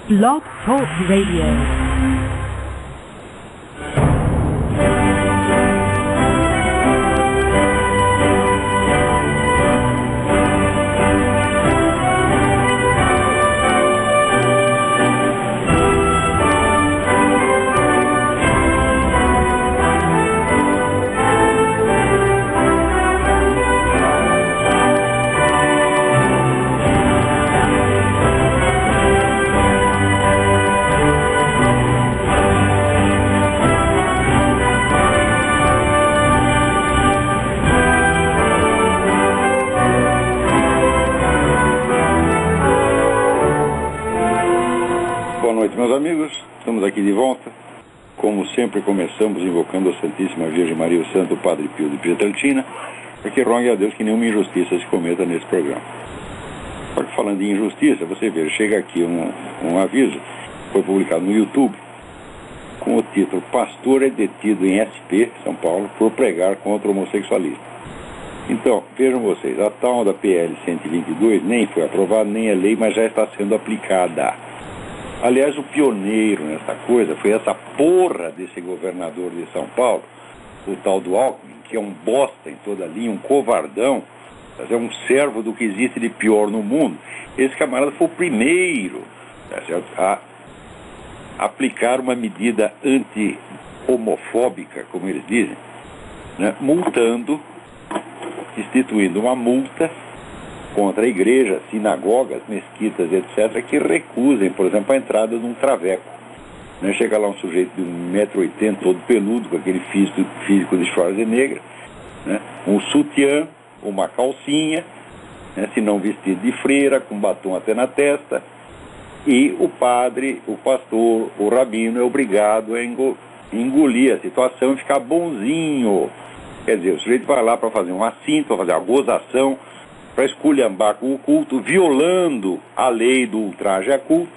Blog Talk Radio. Meus amigos, estamos aqui de volta. Como sempre, começamos invocando a Santíssima Virgem Maria, o Santo Padre Pio de Pietrelcina, para que rogue a Deus que nenhuma injustiça se cometa nesse programa. Só que falando de injustiça, você vê, chega aqui um aviso, foi publicado no YouTube, com o título: Pastor é detido em SP, São Paulo, por pregar contra o homossexualismo. Então, vejam vocês, a tal da PL 122 nem foi aprovada, nem é lei, mas já está sendo aplicada. Aliás, o pioneiro nessa coisa foi essa porra desse governador de São Paulo, o tal do Alckmin, que é um bosta em toda a linha, um covardão, é um servo do que existe de pior no mundo. Esse camarada foi o primeiro, tá certo, a aplicar uma medida anti-homofóbica, como eles dizem, né, instituindo uma multa contra igrejas, sinagogas, mesquitas, etc., que recusem, por exemplo, a entrada de um traveco. Né? Chega lá um sujeito de 1,80 m, todo peludo, com aquele físico de Schwarzenegger, né? Um sutiã, uma calcinha, né? Se não vestido de freira, com batom até na testa, e o padre, o pastor, o rabino é obrigado a engolir a situação e ficar bonzinho. Quer dizer, o sujeito vai lá para fazer um assinto, para fazer uma gozação, para esculhambar com o culto, violando a lei do ultraje a culto,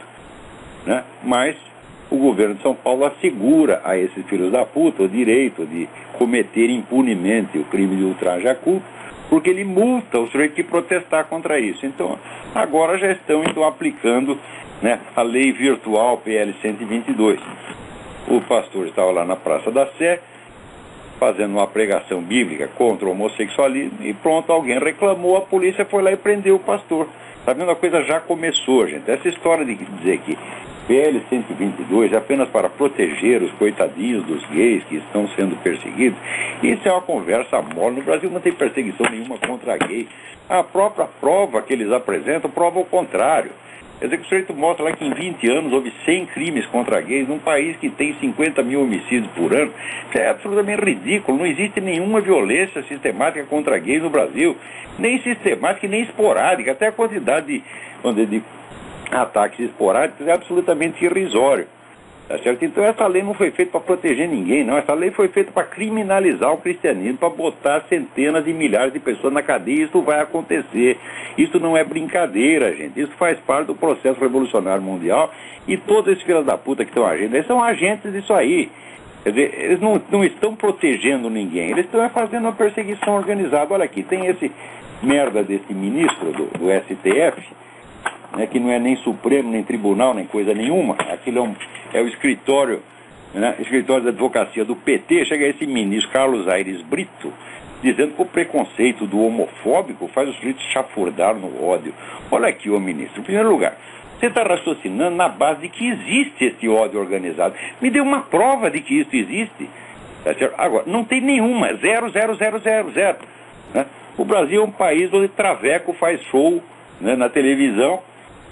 né? Mas o governo de São Paulo assegura a esses filhos da puta o direito de cometer impunemente o crime de ultraje a culto, porque ele multa o sujeito que protestar contra isso. Então, agora já estão aplicando, né, a lei virtual PL 122. O pastor estava lá na Praça da Sé, fazendo uma pregação bíblica contra o homossexualismo, e pronto, alguém reclamou, a polícia foi lá e prendeu o pastor. Tá vendo? A coisa já começou, gente. Essa história de dizer que PL 122 é apenas para proteger os coitadinhos dos gays que estão sendo perseguidos, isso é uma conversa mole. No Brasil não tem perseguição nenhuma contra gay. A própria prova que eles apresentam prova o contrário. Quer dizer que o sujeito mostra lá que em 20 anos houve 100 crimes contra gays num país que tem 50 mil homicídios por ano. Isso é absolutamente ridículo. Não existe nenhuma violência sistemática contra gays no Brasil. Nem sistemática e nem esporádica. Até a quantidade de ataques esporádicos é absolutamente irrisório. Tá certo? Então essa lei não foi feita para proteger ninguém, não. Essa lei foi feita para criminalizar o cristianismo, para botar centenas de milhares de pessoas na cadeia. Isso vai acontecer. Isso não é brincadeira, gente. Isso faz parte do processo revolucionário mundial, e todos esses filhos da puta que estão agindo, eles são agentes disso aí. Quer dizer, eles não estão protegendo ninguém, eles estão fazendo uma perseguição organizada. Olha aqui, tem esse merda desse ministro do STF, né, que não é nem Supremo, nem Tribunal, nem coisa nenhuma. Aquilo é o escritório, né, escritório da advocacia do PT. Chega esse ministro Carlos Aires Brito, dizendo que o preconceito do homofóbico faz os sujeitos chafurdar no ódio. Olha aqui, ô ministro, em primeiro lugar, você está raciocinando na base de que existe esse ódio organizado. Me dê uma prova de que isso existe. Tá certo? Agora, não tem nenhuma, 0, 0, 0, 0, 0. Né? O Brasil é um país onde traveco faz show, né, na televisão,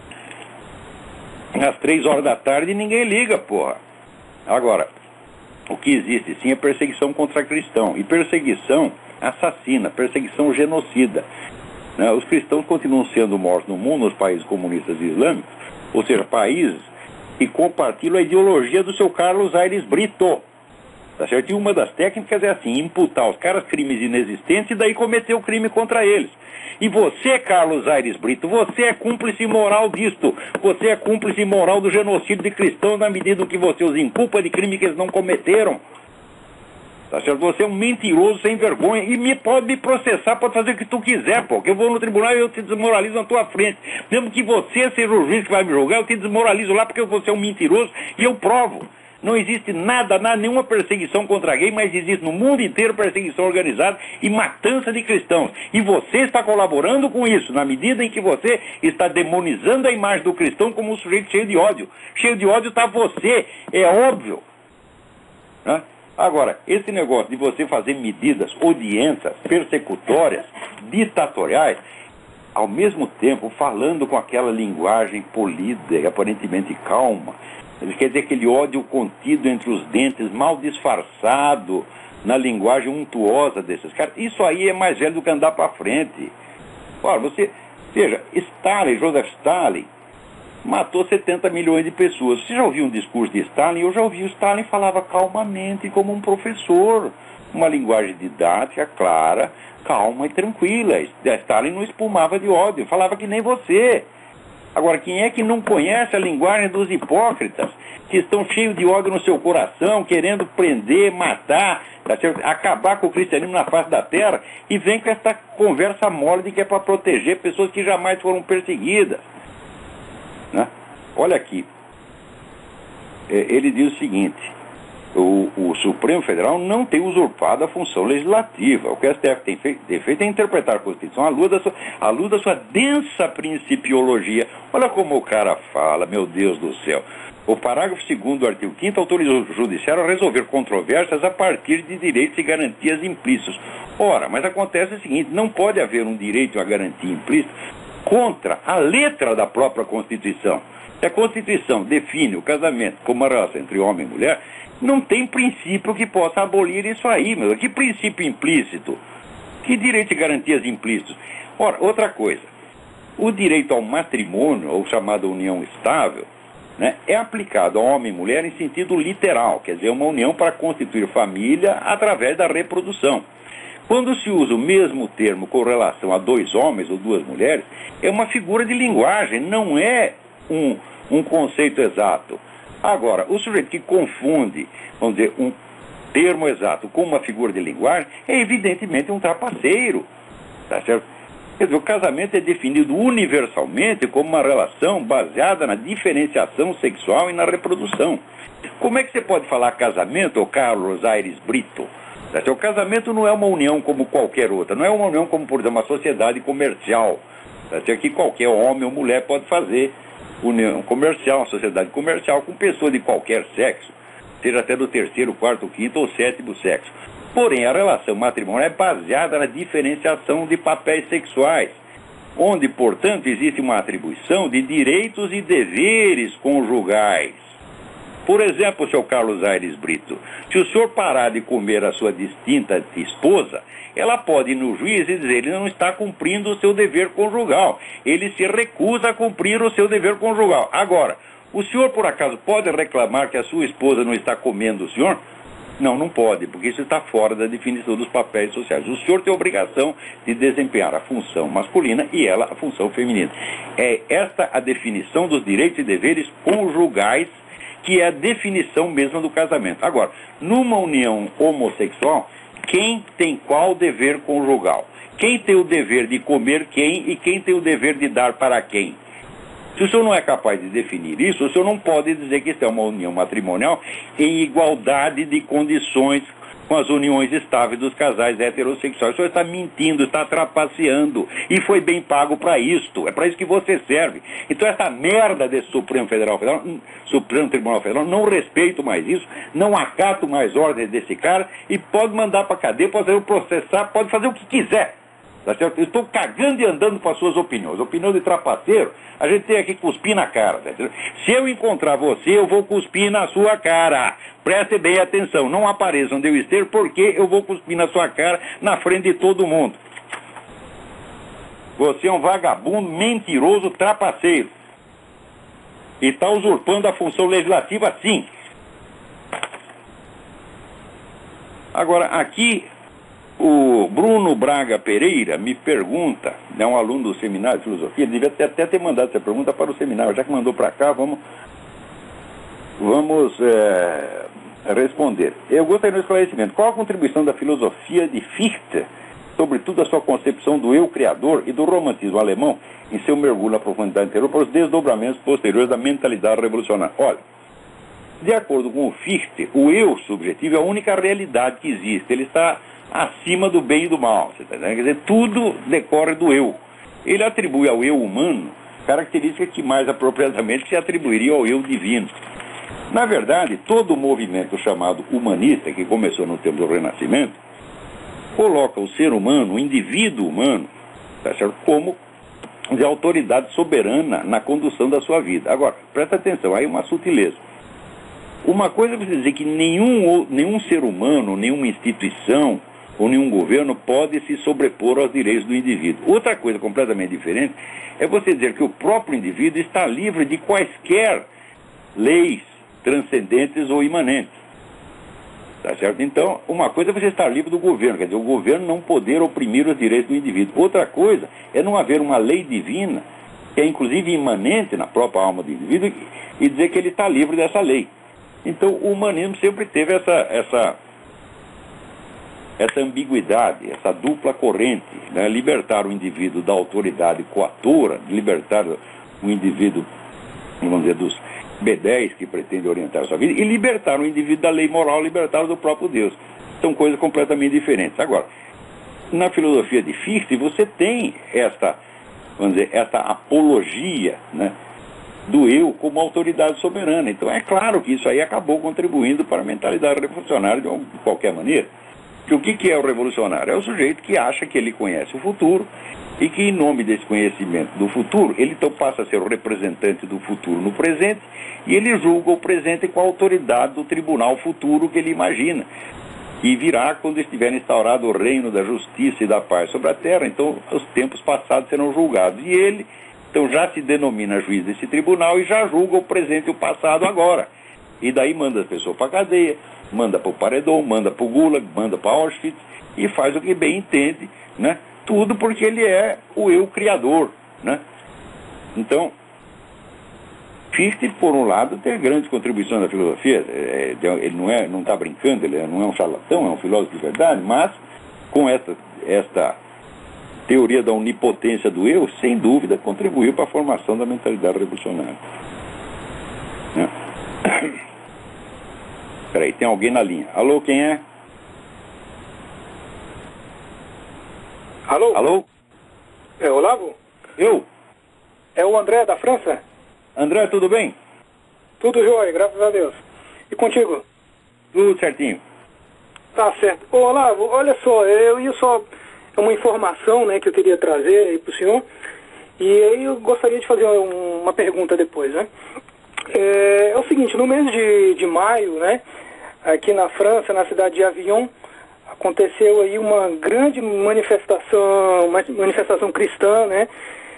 às 3 horas da tarde, e ninguém liga, porra. Agora, o que existe sim é perseguição contra cristão, e perseguição assassina, perseguição genocida. Né? Os cristãos continuam sendo mortos no mundo, nos países comunistas e islâmicos, ou seja, países que compartilham a ideologia do seu Carlos Aires Brito. Tá certo? E uma das técnicas é assim, imputar os caras crimes inexistentes e daí cometer o crime contra eles. E você, Carlos Aires Brito, você é cúmplice moral disto. Você é cúmplice moral do genocídio de cristãos na medida que você os inculpa de crime que eles não cometeram. Tá certo? Você é um mentiroso sem vergonha e pode me processar, pode fazer o que tu quiser, pô. Que eu vou no tribunal e eu te desmoralizo na tua frente. Mesmo que você seja o juiz que vai me julgar, eu te desmoralizo lá porque você é um mentiroso e eu provo. Não existe nada, nenhuma perseguição contra gay, mas existe no mundo inteiro perseguição organizada e matança de cristãos. E você está colaborando com isso, na medida em que você está demonizando a imagem do cristão como um sujeito cheio de ódio. Cheio de ódio está você, é óbvio. Né? Agora, esse negócio de você fazer medidas odientas, persecutórias, ditatoriais, ao mesmo tempo falando com aquela linguagem polida e aparentemente calma, quer dizer, aquele ódio contido entre os dentes, mal disfarçado na linguagem untuosa desses caras, isso aí é mais velho do que andar para frente. Ora, veja, Joseph Stalin, matou 70 milhões de pessoas. Você já ouviu um discurso de Stalin? Eu já ouvi. O Stalin falava calmamente, como um professor. Uma linguagem didática, clara, calma e tranquila. Stalin não espumava de ódio, falava que nem você. Agora, quem é que não conhece a linguagem dos hipócritas, que estão cheios de ódio no seu coração, querendo prender, matar, acabar com o cristianismo na face da terra, e vem com essa conversa mole de que é para proteger pessoas que jamais foram perseguidas? Né? Olha aqui, ele diz o seguinte: o Supremo Federal não tem usurpado a função legislativa. O que o STF tem feito é interpretar a Constituição à luz da sua densa principiologia. Olha como o cara fala, meu Deus do céu. O parágrafo 2º do artigo 5º autoriza o Judiciário a resolver controvérsias a partir de direitos e garantias implícitos. Ora, mas acontece o seguinte: não pode haver um direito e uma garantia implícita contra a letra da própria Constituição. Se a Constituição define o casamento como uma relação entre homem e mulher, não tem princípio que possa abolir isso aí, meu. Que princípio implícito? Que direitos e garantias implícitos? Ora, outra coisa, o direito ao matrimônio, ou chamada união estável, né, é aplicado a homem e mulher em sentido literal, quer dizer, uma união para constituir família através da reprodução. Quando se usa o mesmo termo com relação a dois homens ou duas mulheres, é uma figura de linguagem, não é um conceito exato. Agora, o sujeito que confunde, vamos dizer, um termo exato com uma figura de linguagem, é evidentemente um trapaceiro, tá certo? Quer dizer, o casamento é definido universalmente como uma relação baseada na diferenciação sexual e na reprodução. Como é que você pode falar casamento, ô Carlos Aires Brito? O casamento não é uma união como qualquer outra, não é uma união como, por exemplo, uma sociedade comercial, que qualquer homem ou mulher pode fazer união comercial, uma sociedade comercial com pessoas de qualquer sexo, seja até do terceiro, quarto, quinto ou sétimo sexo. Porém, a relação matrimonial é baseada na diferenciação de papéis sexuais, onde, portanto, existe uma atribuição de direitos e deveres conjugais. Por exemplo, seu Carlos Aires Brito, se o senhor parar de comer a sua distinta esposa, ela pode ir no juiz e dizer: ele não está cumprindo o seu dever conjugal, ele se recusa a cumprir o seu dever conjugal. Agora, o senhor por acaso pode reclamar que a sua esposa não está comendo o senhor? Não, não pode, porque isso está fora da definição dos papéis sociais. O senhor tem a obrigação de desempenhar a função masculina e ela a função feminina. É esta a definição dos direitos e deveres conjugais, que é a definição mesma do casamento. Agora, numa união homossexual, quem tem qual dever conjugal? Quem tem o dever de comer quem e quem tem o dever de dar para quem? Se o senhor não é capaz de definir isso, o senhor não pode dizer que isso é uma união matrimonial em igualdade de condições com as uniões estáveis dos casais heterossexuais. O senhor está mentindo, está trapaceando, e foi bem pago para isto. É para isso que você serve. Então essa merda desse Supremo Tribunal Federal, não respeito mais isso, não acato mais ordens desse cara, e pode mandar para cadeia, pode fazer processar, pode fazer o que quiser. Tá certo? Eu estou cagando e andando com as suas opiniões. Opinião de trapaceiro, a gente tem que cuspir na cara. Tá certo? Se eu encontrar você, eu vou cuspir na sua cara. Preste bem atenção, não apareça onde eu esteja, porque eu vou cuspir na sua cara, na frente de todo mundo. Você é um vagabundo, mentiroso, trapaceiro. E está usurpando a função legislativa, sim. Agora, aqui, o Bruno Braga Pereira me pergunta, é um aluno do seminário de filosofia, ele devia até ter mandado essa pergunta para o seminário, já que mandou para cá, vamos responder. Eu gostaria de um esclarecimento. Qual a contribuição da filosofia de Fichte, sobretudo a sua concepção do eu criador e do romantismo alemão, em seu mergulho na profundidade interior para os desdobramentos posteriores da mentalidade revolucionária? Olha, de acordo com o Fichte, o eu subjetivo é a única realidade que existe. Ele está acima do bem e do mal. Você tá entendendo? Quer dizer, tudo decorre do eu. Ele atribui ao eu humano características que mais apropriadamente se atribuiriam ao eu divino. Na verdade, todo o movimento chamado humanista, que começou no tempo do Renascimento, coloca o ser humano, o indivíduo humano, tá certo? Como de autoridade soberana na condução da sua vida. Agora, presta atenção, aí uma sutileza. Uma coisa é você dizer que nenhum ser humano, nenhuma instituição ou nenhum governo pode se sobrepor aos direitos do indivíduo. Outra coisa completamente diferente é você dizer que o próprio indivíduo está livre de quaisquer leis transcendentes ou imanentes. Tá certo? Então, uma coisa é você estar livre do governo, quer dizer, o governo não poder oprimir os direitos do indivíduo. Outra coisa é não haver uma lei divina, que é inclusive imanente na própria alma do indivíduo, e dizer que ele está livre dessa lei. Então, o humanismo sempre teve essa ambiguidade, essa dupla corrente, né? Libertar o indivíduo da autoridade coatora, libertar o indivíduo, vamos dizer, dos B10 que pretende orientar a sua vida, e libertar o indivíduo da lei moral, libertar do próprio Deus. São coisas completamente diferentes. Agora, na filosofia de Fichte, você tem vamos dizer, esta apologia, né, do eu como autoridade soberana. Então é claro que isso aí acabou contribuindo para a mentalidade revolucionária de qualquer maneira. Que o que é o revolucionário? É o sujeito que acha que ele conhece o futuro e que, em nome desse conhecimento do futuro, ele então passa a ser o representante do futuro no presente e ele julga o presente com a autoridade do tribunal futuro que ele imagina. E virá quando estiver instaurado o reino da justiça e da paz sobre a terra, então os tempos passados serão julgados. E ele, então, já se denomina juiz desse tribunal e já julga o presente e o passado agora. E daí manda as pessoas para a cadeia, manda para o paredão, manda para o Gulag, manda para Auschwitz e faz o que bem entende, né? Tudo porque ele é o eu criador, né? Então, Fichte, por um lado, tem grandes contribuições da filosofia. Ele não está brincando, ele não é um charlatão, é um filósofo de verdade, mas com esta teoria da onipotência do eu, sem dúvida, contribuiu para a formação da mentalidade revolucionária. Né? Peraí, tem alguém na linha. Alô, quem é? Alô? Alô? É Olavo? Eu? É o André da França? André, tudo bem? Tudo jóia, graças a Deus. E contigo? Tudo certinho. Tá certo. Ô, Olavo, olha só, eu ia só... É uma informação, né, que eu queria trazer aí pro senhor. E aí eu gostaria de fazer uma pergunta depois, né? É o seguinte, no mês de maio, né, aqui na França, na cidade de Avignon, aconteceu aí uma grande manifestação cristã, né,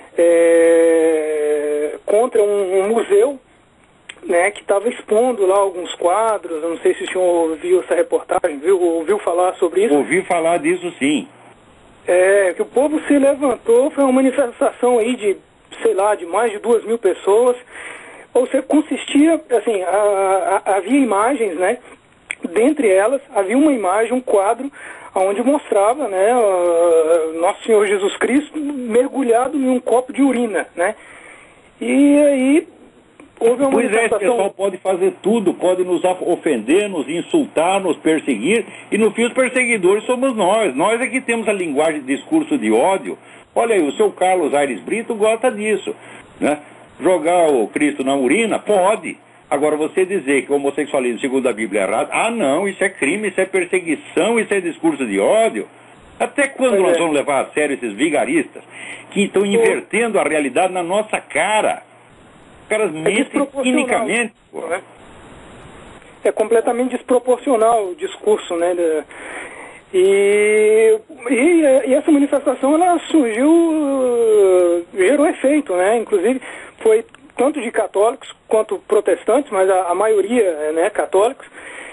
contra um museu, né, que estava expondo lá alguns quadros. Eu não sei se o senhor ouviu essa reportagem, ouviu falar sobre isso? Ouvi falar disso, sim. Que o povo se levantou, foi uma manifestação aí de, sei lá, de mais de 2.000 pessoas. Ou seja, consistia, assim, havia imagens, né? Dentre elas, havia uma imagem, um quadro, onde mostrava, né, Nosso Senhor Jesus Cristo mergulhado em um copo de urina, né? E aí houve uma manifestação... Pois esse pessoal pode fazer tudo, pode nos ofender, nos insultar, nos perseguir, e no fim os perseguidores somos nós. Nós é que temos a linguagem de discurso de ódio. Olha aí, o seu Carlos Aires Brito gosta disso, né? Jogar o Cristo na urina? Pode. Agora, você dizer que o homossexualismo, segundo a Bíblia, é errado, não, isso é crime, isso é perseguição, isso é discurso de ódio. Até quando nós vamos levar a sério esses vigaristas que estão invertendo a realidade na nossa cara? Os caras mentem cinicamente. Né? É completamente desproporcional o discurso, né? E essa manifestação, ela surgiu, gerou efeito, né? Inclusive, foi tanto de católicos quanto protestantes, mas a maioria, né, católicos.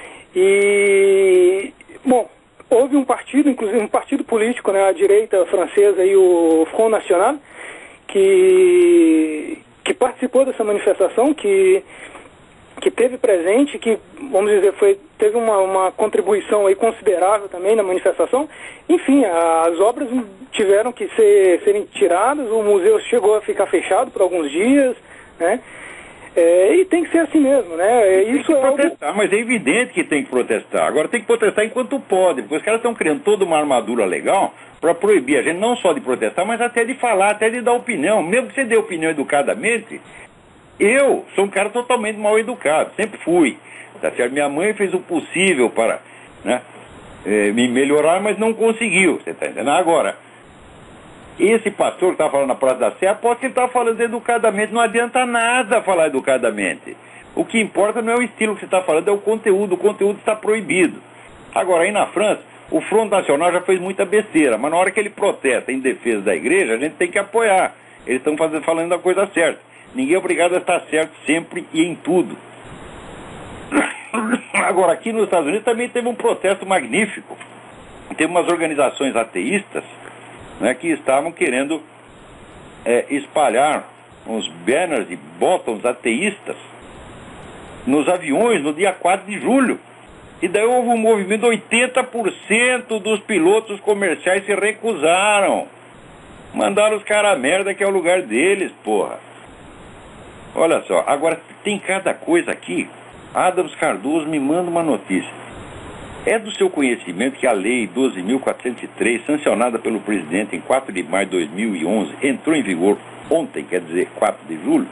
E, bom, houve um partido, inclusive um partido político, né, a direita francesa, e o Front National, que participou dessa manifestação, que que teve presente, que, vamos dizer, teve uma contribuição aí considerável também na manifestação. Enfim, as obras tiveram que serem tiradas, o museu chegou a ficar fechado por alguns dias, né? E tem que ser assim mesmo, né? Isso tem que protestar, mas é evidente que tem que protestar. Agora tem que protestar enquanto pode, porque os caras estão criando toda uma armadura legal para proibir a gente não só de protestar, mas até de falar, até de dar opinião. Mesmo que você dê opinião educadamente, eu sou um cara totalmente mal educado, sempre fui. Tá certo? Minha mãe fez o possível para, né, me melhorar, mas não conseguiu, você está entendendo? Agora, esse pastor que está falando na Praça da Sé, pode que ele está falando educadamente, não adianta nada falar educadamente. O que importa não é o estilo que você está falando, é o conteúdo está proibido. Agora, aí na França, o Front Nacional já fez muita besteira, mas na hora que ele protesta em defesa da igreja, a gente tem que apoiar. Eles estão falando a coisa certa. Ninguém é obrigado a estar certo sempre e em tudo. Agora, aqui nos Estados Unidos também teve um protesto magnífico. Teve umas organizações ateístas, né, que estavam querendo espalhar uns banners e botões ateístas nos aviões no dia 4 de julho. E daí houve um movimento, 80% dos pilotos comerciais se recusaram. Mandaram os caras a merda, que é o lugar deles, porra. Olha só, agora tem cada coisa aqui. Adams Cardoso me manda uma notícia. É do seu conhecimento que a Lei 12.403, sancionada pelo presidente em 4 de maio de 2011, entrou em vigor ontem, quer dizer, 4 de julho?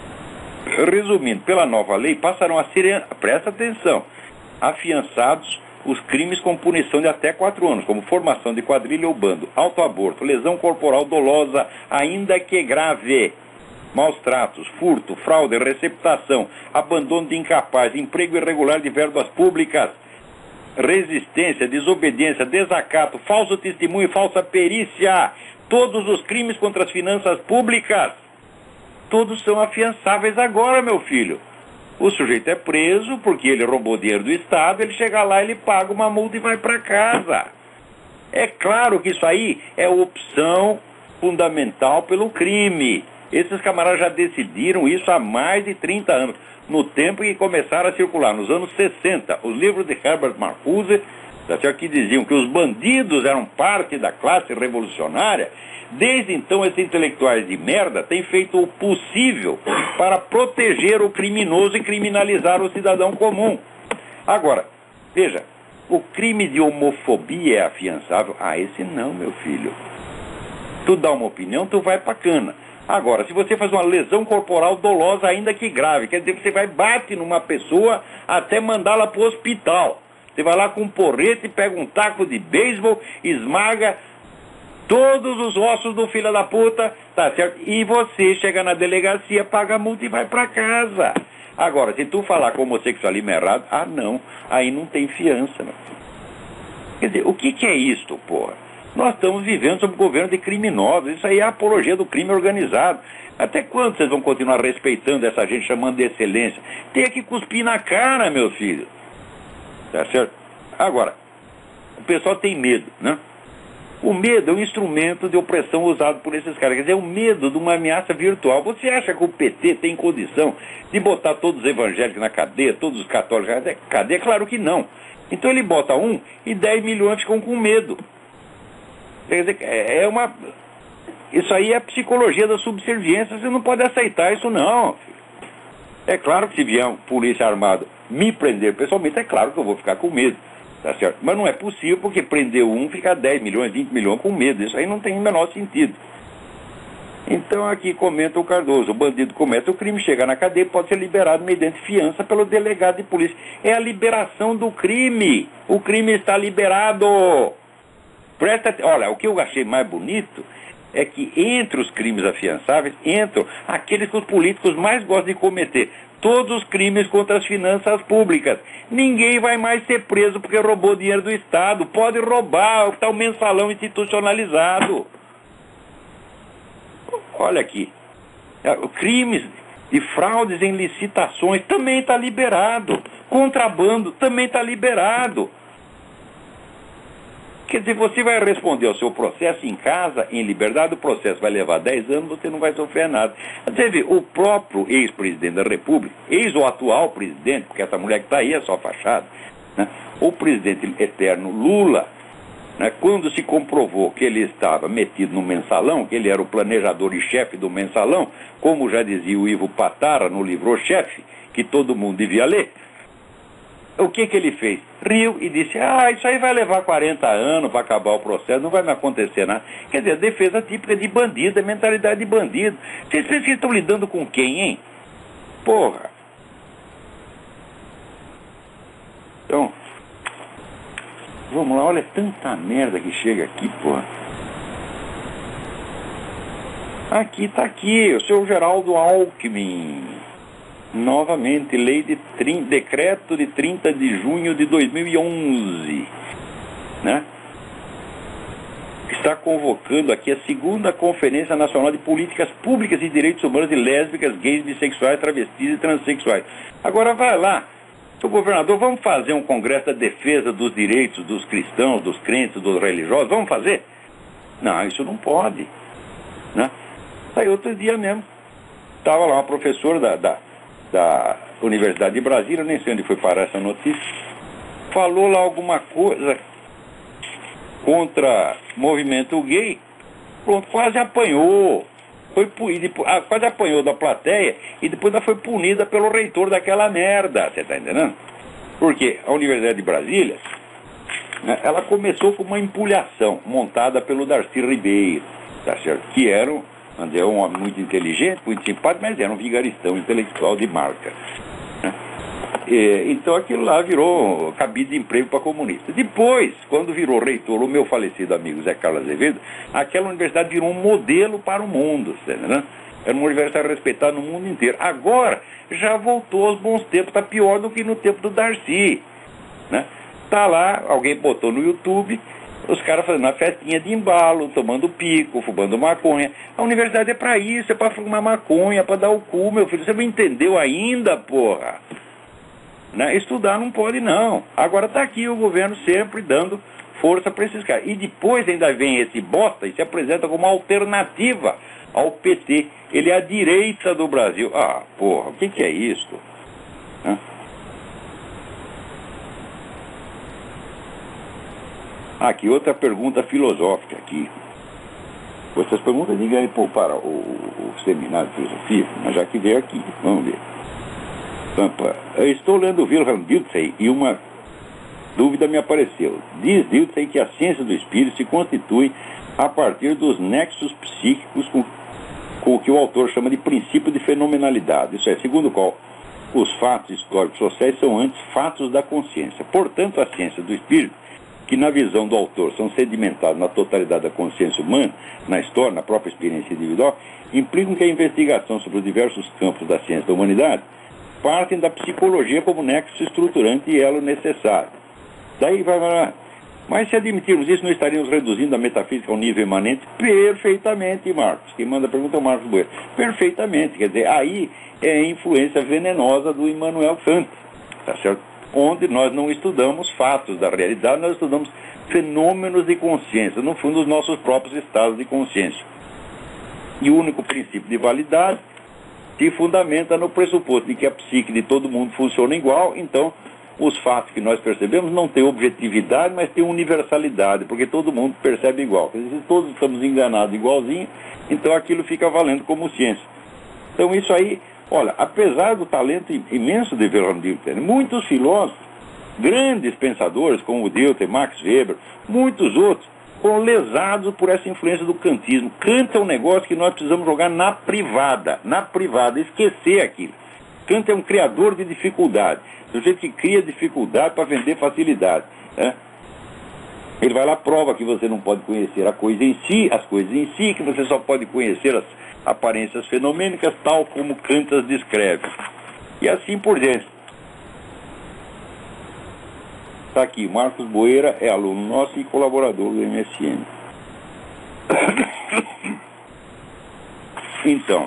Resumindo, pela nova lei, passarão a ser, presta atenção, afiançados os crimes com punição de até 4 anos, como formação de quadrilha ou bando, autoaborto, lesão corporal dolosa, ainda que grave, maus tratos, furto, fraude, receptação, abandono de incapaz, emprego irregular de verbas públicas, resistência, desobediência, desacato, falso testemunho e falsa perícia. Todos os crimes contra as finanças públicas, todos são afiançáveis agora, meu filho. O sujeito é preso porque ele roubou dinheiro do Estado, ele chega lá, ele paga uma multa e vai para casa. É claro que isso aí é opção fundamental pelo crime. Esses camaradas já decidiram isso há mais de 30 anos, no tempo em que começaram a circular, nos anos 60, os livros de Herbert Marcuse, que diziam que os bandidos eram parte da classe revolucionária. Desde então, esses intelectuais de merda têm feito o possível para proteger o criminoso e criminalizar o cidadão comum. Agora, veja, o crime de homofobia é afiançável? Ah, esse não, meu filho. Tu dá uma opinião, tu vai pra cana. Agora, se você faz uma lesão corporal dolosa, ainda que grave, quer dizer que você vai bate numa pessoa até mandá-la pro hospital. Você vai lá com um porrete, pega um taco de beisebol, esmaga todos os ossos do filho da puta, tá certo? E você chega na delegacia, paga a multa e vai pra casa. Agora, se tu falar que o homossexualismo é errado, ah não, aí não tem fiança, meu filho. Quer dizer, o que é isto, porra? Nós estamos vivendo sob o governo de criminosos. Isso aí é a apologia do crime organizado. Até quando vocês vão continuar respeitando essa gente, chamando de excelência? Tem que cuspir na cara, meu filho. Tá certo? Agora, o pessoal tem medo, né? O medo é um instrumento de opressão usado por esses caras. Quer dizer, é o medo de uma ameaça virtual. Você acha que o PT tem condição de botar todos os evangélicos na cadeia, todos os católicos na cadeia? Claro que não. Então ele bota 1 e 10 milhões ficam com medo. Quer dizer, isso aí é a psicologia da subserviência. Você não pode aceitar isso não, filho. É claro que se vier um polícia armado me prender pessoalmente, é claro que eu vou ficar com medo, tá certo? Mas não é possível, porque prender um fica 10 milhões, 20 milhões com medo. Isso aí não tem o menor sentido. Então aqui comenta o Cardoso: o bandido comete o crime, chega na cadeia e pode ser liberado mediante fiança pelo delegado de polícia. É a liberação do crime. O crime está liberado. Olha, o que eu achei mais bonito é que entre os crimes afiançáveis entram aqueles que os políticos mais gostam de cometer. Todos os crimes contra as finanças públicas. Ninguém vai mais ser preso porque roubou dinheiro do Estado. Pode roubar, está o mensalão institucionalizado. Olha aqui. Crimes de fraudes em licitações também está liberado. Contrabando também está liberado. Quer dizer, você vai responder ao seu processo em casa, em liberdade, o processo vai levar 10 anos, você não vai sofrer nada. Você vê, o próprio ex-presidente da República, ex ou atual presidente, porque essa mulher que está aí é só fachada, né? O presidente eterno Lula, né, quando se comprovou que ele estava metido no mensalão, que ele era o planejador e chefe do mensalão, como já dizia o Ivo Patara no livro O Chefe, que todo mundo devia ler, o que ele fez? Riu e disse, isso aí vai levar 40 anos para acabar o processo, não vai me acontecer nada. Quer dizer, defesa típica de bandido, é mentalidade de bandido. Vocês estão lidando com quem, hein? Porra. Então, vamos lá, olha tanta merda que chega aqui, porra. Tá aqui, o seu Geraldo Alckmin. Novamente, decreto de 30 de junho de 2011, né? Está convocando aqui a 2ª Conferência Nacional de Políticas Públicas e Direitos Humanos de Lésbicas, Gays, Bissexuais, Travestis e Transsexuais. Agora vai lá, seu governador, vamos fazer um congresso da defesa dos direitos dos cristãos, dos crentes, dos religiosos, vamos fazer? Não, isso não pode, né? Aí outro dia mesmo, estava lá uma professora da Universidade de Brasília, nem sei onde foi parar essa notícia, falou lá alguma coisa contra movimento gay, pronto, quase apanhou, quase apanhou da plateia e depois ela foi punida pelo reitor daquela merda, você está entendendo? Porque a Universidade de Brasília, né, ela começou com uma empulhação montada pelo Darcy Ribeiro, tá certo? Que era um homem muito inteligente, muito simpático, mas era um vigaristão intelectual de marca, né? Então aquilo lá virou cabide de emprego para comunista. Depois, quando virou reitor o meu falecido amigo Zé Carlos Azevedo, aquela universidade virou um modelo para o mundo, né? Era uma universidade respeitada no mundo inteiro. Agora, já voltou aos bons tempos, está pior do que no tempo do Darcy, né? Tá lá, alguém botou no YouTube, os caras fazendo uma festinha de embalo, tomando pico, fumando maconha. A universidade é pra isso, é pra fumar maconha, pra dar o cu, meu filho. Você não entendeu ainda, porra? Né? Estudar não pode, não. Agora tá aqui o governo sempre dando força pra esses caras. E depois ainda vem esse bosta e se apresenta como alternativa ao PT. Ele é a direita do Brasil. Porra, o que é isso? Né? Aqui, outra pergunta filosófica aqui. Essas perguntas ninguém aí para o seminário de filosofia, mas já que veio aqui, vamos ver. Eu estou lendo Wilhelm Dilthey e uma dúvida me apareceu. Diz Dilthey que a ciência do espírito se constitui a partir dos nexos psíquicos com o que o autor chama de princípio de fenomenalidade. Isso é, segundo o qual os fatos históricos sociais são antes fatos da consciência. Portanto, a ciência do espírito, que na visão do autor são sedimentados na totalidade da consciência humana, na história, na própria experiência individual, implicam que a investigação sobre os diversos campos da ciência da humanidade partem da psicologia como nexo estruturante e elo necessário. Daí vai lá. Mas se admitirmos isso, não estaríamos reduzindo a metafísica ao nível imanente? Perfeitamente, Marcos. Quem manda a pergunta é o Marcos Boeira. Perfeitamente. Quer dizer, aí é a influência venenosa do Immanuel Kant, tá certo? Onde nós não estudamos fatos da realidade, nós estudamos fenômenos de consciência, no fundo, os nossos próprios estados de consciência. E o único princípio de validade se fundamenta no pressuposto de que a psique de todo mundo funciona igual, então os fatos que nós percebemos não têm objetividade, mas têm universalidade, porque todo mundo percebe igual. Quer dizer, se todos estamos enganados igualzinho, então aquilo fica valendo como ciência. Então isso aí, olha, apesar do talento imenso de Wilhelm Dilthey, muitos filósofos, grandes pensadores como o Dilthey, Max Weber, muitos outros, foram lesados por essa influência do kantismo. Kant é um negócio que nós precisamos jogar na privada, esquecer aquilo. Kant é um criador de dificuldade, do jeito que cria dificuldade para vender facilidade, né? Ele vai lá, prova que você não pode conhecer a coisa em si, as coisas em si, que você só pode conhecer as aparências fenomênicas, tal como Kant as descreve. E assim por diante. Está aqui, Marcos Boeira é aluno nosso e colaborador do MSN. Então,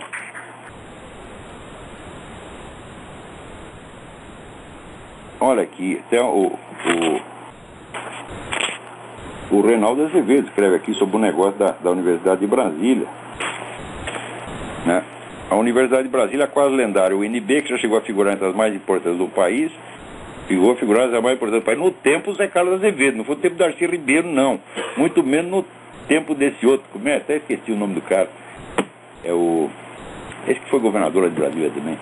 olha aqui, O Reinaldo Azevedo escreve aqui sobre o negócio da Universidade de Brasília. Né? A Universidade de Brasília é quase lendária. O UNB, que já chegou a figurar entre as mais importantes do país, chegou a figurar entre as mais importantes do país no tempo do Zé Carlos Azevedo. Não foi no tempo do Darcy Ribeiro, não. Muito menos no tempo desse outro. Como é? Até esqueci o nome do cara. É o... Esse que foi governador de Brasília também.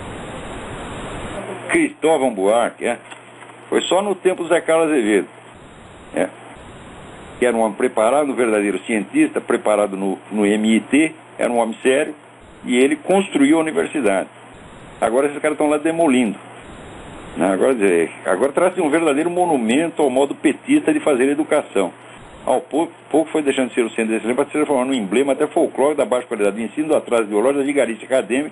Cristóvão Buarque, é? Foi só no tempo do Zé Carlos Azevedo. É? Que era um homem preparado, um verdadeiro cientista, preparado no MIT, era um homem sério, e ele construiu a universidade. Agora esses caras estão lá demolindo. Né? Agora traz-se um verdadeiro monumento ao modo petista de fazer educação. Ao pouco foi deixando de ser o centro de excelência para se transformar num emblema até folclórico da baixa qualidade de ensino, do atraso ideológico, da vigarista acadêmica.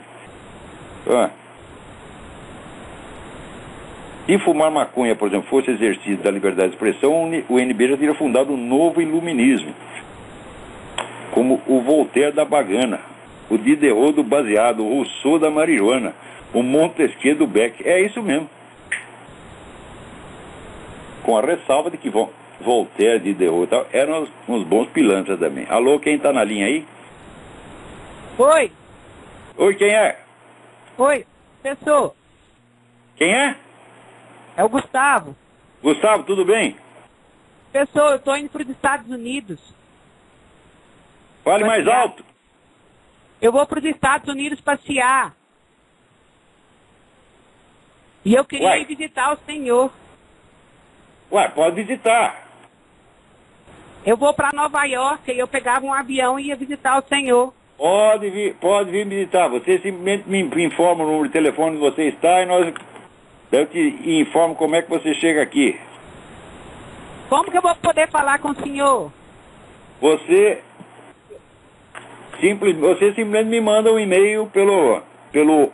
Se fumar maconha, por exemplo, fosse exercício da liberdade de expressão, o UNB já teria fundado um novo iluminismo, como o Voltaire da Bagana, o Diderot do baseado, o Rousseau da marihuana, o Montesquieu do Beck. É isso mesmo. Com a ressalva de que Voltaire, Diderot e tal eram uns bons pilantras também. Alô, quem tá na linha aí? Oi. Oi, quem é? Oi, professor. Quem é? É o Gustavo. Gustavo, tudo bem? Professor, eu tô indo para os Estados Unidos. Fale mais alto. Eu vou para os Estados Unidos passear. E eu queria ir visitar o senhor. Ué, pode visitar. Eu vou para Nova York e eu pegava um avião e ia visitar o senhor. Pode vir visitar. Você simplesmente me informa o número de telefone onde você está e eu te informo como é que você chega aqui. Como que eu vou poder falar com o senhor? Você simplesmente me manda um e-mail pelo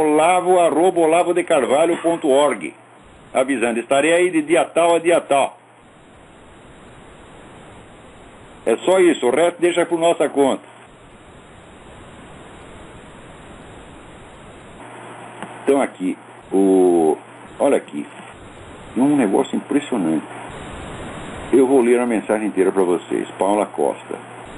olavo@olavodecarvalho.org, avisando, estarei aí de dia tal a dia tal. É só isso, o resto deixa por nossa conta. Então aqui, olha aqui, é um negócio impressionante. Eu vou ler a mensagem inteira para vocês. Paula Costa.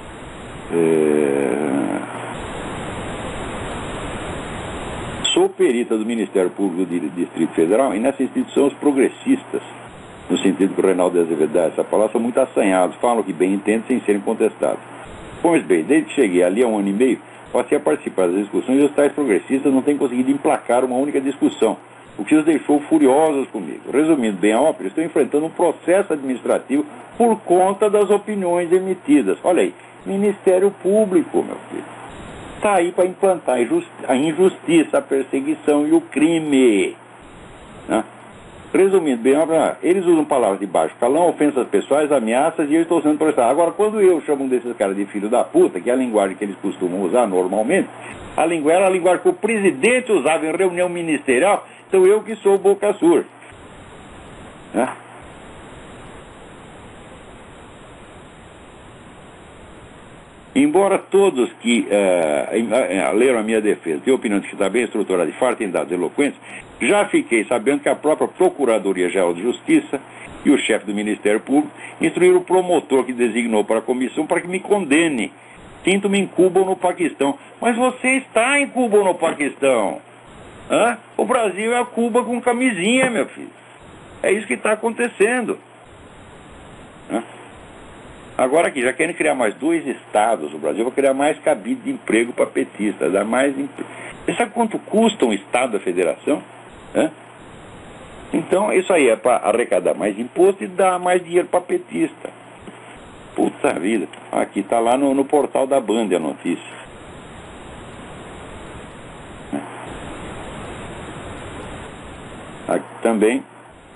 Sou perita do Ministério Público do Distrito Federal e nessa instituição os progressistas, no sentido que o Reinaldo Azevedo dá essa palavra, são muito assanhados, falam que bem entendem sem serem contestados. Pois bem, desde que cheguei ali há 1 ano e meio, passei a participar das discussões e os tais progressistas não têm conseguido emplacar uma única discussão, o que os deixou furiosos comigo. Resumindo bem a ópera, estou enfrentando um processo administrativo por conta das opiniões emitidas. Olha aí, Ministério Público, meu filho, está aí para implantar a injustiça, a perseguição e o crime. Né? Resumindo bem, eles usam palavras de baixo calão, ofensas pessoais, ameaças, e eu estou sendo processado. Agora, quando eu chamo um desses caras de filho da puta, que é a linguagem que eles costumam usar normalmente, a linguagem que o presidente usava em reunião ministerial, sou eu que sou o boca surda. Né? Embora todos que leram a minha defesa tenham opinião de que está bem estruturada e farta em dados eloquentes, já fiquei sabendo que a própria Procuradoria-Geral de Justiça e o chefe do Ministério Público instruíram o promotor que designou para a comissão para que me condene. Sinto-me em Cuba ou no Paquistão. Mas você está em Cuba ou no Paquistão? Hã? O Brasil é a Cuba com camisinha, meu filho. É isso que está acontecendo. Hã? Agora aqui, já querem criar mais 2 estados no Brasil, vou criar mais cabide de emprego para petistas, dar mais emprego. Você sabe quanto custa um estado da federação? Hã? Então, isso aí é para arrecadar mais imposto e dar mais dinheiro para petista. Puta vida. Aqui está lá no portal da Band a notícia. Aqui também.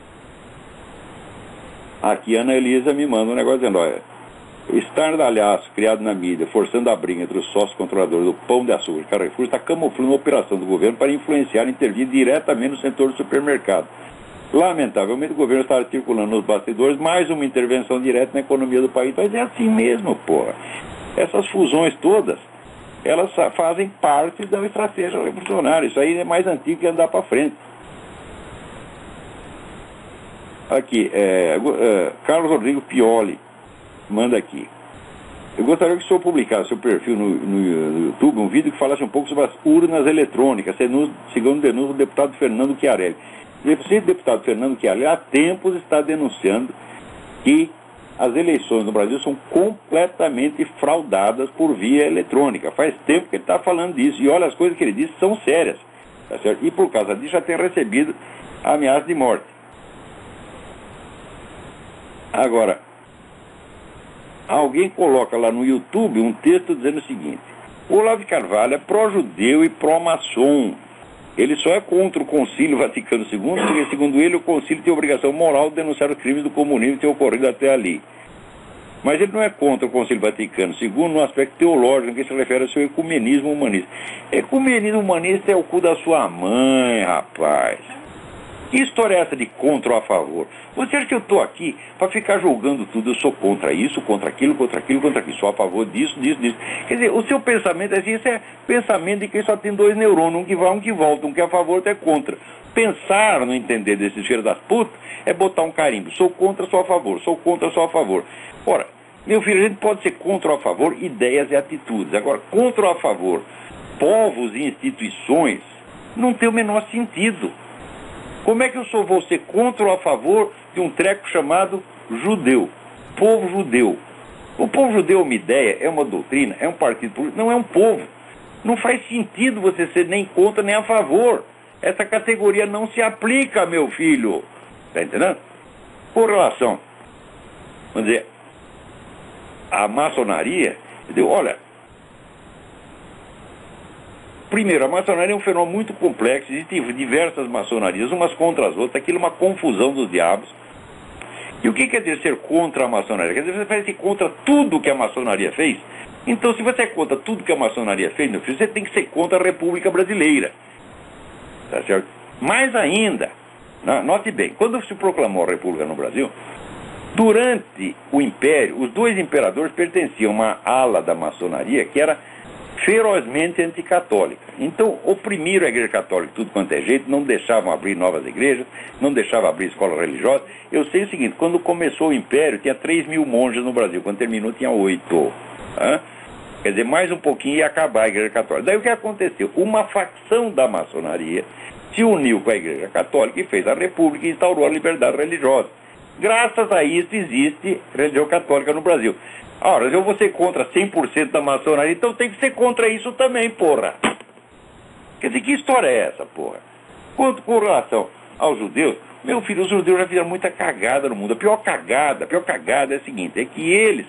Aqui a Ana Elisa me manda um negócio dizendo, olha, o estardalhaço criado na mídia, forçando a briga entre os sócios controladores do Pão de Açúcar e Carrefour, está camuflando uma operação do governo para influenciar e intervir diretamente no setor do supermercado. Lamentavelmente, o governo está articulando nos bastidores mais uma intervenção direta na economia do país. Mas é assim mesmo, porra. Essas fusões todas, elas fazem parte da estratégia revolucionária. Isso aí é mais antigo que andar para frente. Aqui, Carlos Rodrigo Pioli. manda aqui. Eu gostaria que o senhor publicasse no seu perfil no YouTube um vídeo que falasse um pouco sobre as urnas eletrônicas, segundo denúncia do deputado Fernando Chiarelli. O deputado Fernando Chiarelli há tempos está denunciando que as eleições no Brasil são completamente fraudadas por via eletrônica. Faz tempo que ele está falando disso. E olha, as coisas que ele disse são sérias. Tá certo? E por causa disso já tem recebido a ameaça de morte. Agora, alguém coloca lá no YouTube um texto dizendo o seguinte: o Olavo de Carvalho é pró-judeu e pró-maçom. Ele só é contra o Concílio Vaticano II, porque, segundo ele, o Concílio tem a obrigação moral de denunciar os crimes do comunismo que têm ocorrido até ali. Mas ele não é contra o Concílio Vaticano II no aspecto teológico, que se refere ao seu ecumenismo humanista. Ecumenismo humanista é o cu da sua mãe, rapaz. Que história é essa de contra ou a favor? Você acha que eu estou aqui para ficar julgando tudo? Eu sou contra isso, contra aquilo, contra aquilo, contra aquilo. Sou a favor disso, disso, disso. Quer dizer, o seu pensamento é assim, isso é pensamento de quem só tem dois neurônios, um que vai, um que volta, um que é a favor, outro é contra. Pensar no entender desses filhos das putas é botar um carimbo. Sou contra, sou a favor. Sou contra, sou a favor. Ora, meu filho, a gente pode ser contra ou a favor ideias e atitudes. Agora, contra ou a favor povos e instituições não tem o menor sentido. Como é que eu vou ser contra ou a favor de um treco chamado judeu? Povo judeu. O povo judeu é uma ideia, é uma doutrina, é um partido político, não é um povo. Não faz sentido você ser nem contra nem a favor. Essa categoria não se aplica, meu filho. Está entendendo? Por relação, vamos dizer, à maçonaria, olha, primeiro, a maçonaria é um fenômeno muito complexo, existem diversas maçonarias, umas contra as outras, aquilo é uma confusão dos diabos. E o que quer dizer ser contra a maçonaria? Quer dizer, você vai ser contra tudo que a maçonaria fez? Então, se você é contra tudo que a maçonaria fez, meu filho, você tem que ser contra a República Brasileira. Tá certo? Mais ainda, note bem, quando se proclamou a República no Brasil, durante o Império, os dois imperadores pertenciam a uma ala da maçonaria que era ferozmente anticatólica. Então, oprimiram a Igreja Católica tudo quanto é jeito, não deixavam abrir novas igrejas, não deixavam abrir escolas religiosas. Eu sei o seguinte, quando começou o Império, tinha 3.000 monges no Brasil, quando terminou tinha 8. Quer dizer, mais um pouquinho ia acabar a Igreja Católica. Daí o que aconteceu? Uma facção da maçonaria se uniu com a Igreja Católica e fez a República e instaurou a liberdade religiosa. Graças a isso existe religião católica no Brasil. Ora, eu vou ser contra 100% da maçonaria, então tem que ser contra isso também, porra. Quer dizer, que história é essa, porra? Com relação aos judeus, meu filho, os judeus já fizeram muita cagada no mundo. A pior cagada é a seguinte, é que eles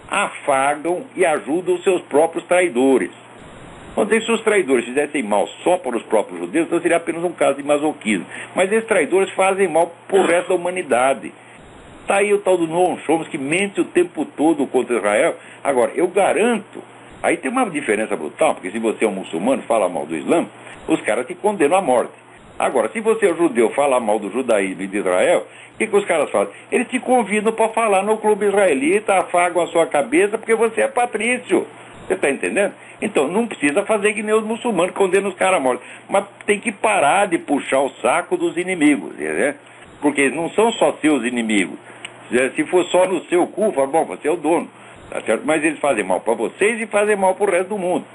afagam e ajudam os seus próprios traidores. Vamos dizer, se os traidores fizessem mal só para os próprios judeus, então seria apenas um caso de masoquismo. Mas esses traidores fazem mal para o resto da humanidade. Está aí o tal do Noam Chomsky que mente o tempo todo contra Israel. Agora, eu garanto, aí tem uma diferença brutal, porque se você é um muçulmano e fala mal do Islã, os caras te condenam à morte. Agora, se você é um judeu e fala mal do judaísmo e de Israel, o que os caras fazem? Eles te convidam para falar no clube israelita, afagam a sua cabeça porque você é patrício. Você está entendendo? Então, não precisa fazer que nem os muçulmanos que condenam os caras à morte. Mas tem que parar de puxar o saco dos inimigos, né? Porque não são só seus inimigos. Se for só no seu cu, fala, bom, você é o dono, tá certo? Mas eles fazem mal para vocês e fazem mal para o resto do mundo.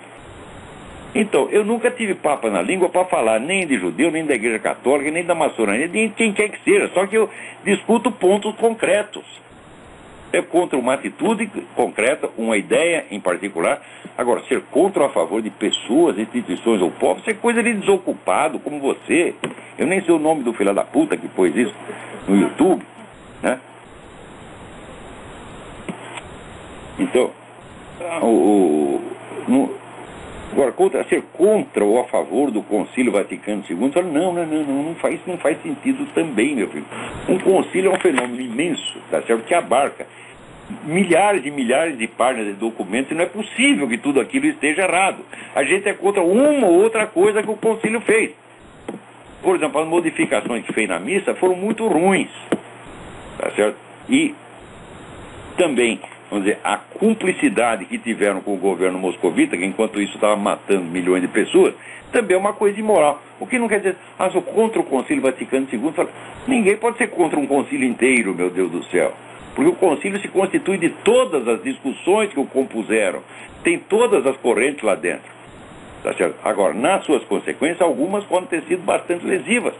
Então, eu nunca tive papa na língua para falar nem de judeu, nem da Igreja Católica, nem da maçonaria, nem de quem quer que seja, só que eu discuto pontos concretos. É contra uma atitude concreta, uma ideia em particular. Agora, ser contra ou a favor de pessoas, instituições ou povos, isso é coisa de desocupado como você. Eu nem sei o nome do filho da puta que pôs isso no YouTube, né? Então, agora, ser contra ou a favor do Concílio Vaticano II, não faz sentido também, meu filho. Um concílio é um fenômeno imenso, tá certo? Que abarca milhares e milhares de páginas de documentos e não é possível que tudo aquilo esteja errado. A gente é contra uma ou outra coisa que o concílio fez. Por exemplo, as modificações que fez na missa foram muito ruins, tá certo? E também, vamos dizer, a cumplicidade que tiveram com o governo moscovita, que enquanto isso estava matando milhões de pessoas, também é uma coisa imoral. O que não quer dizer, sou contra o Concílio Vaticano II. Ninguém pode ser contra um concílio inteiro, meu Deus do céu. Porque o concílio se constitui de todas as discussões que o compuseram. Tem todas as correntes lá dentro. Tá certo? Agora, nas suas consequências, algumas podem ter sido bastante lesivas.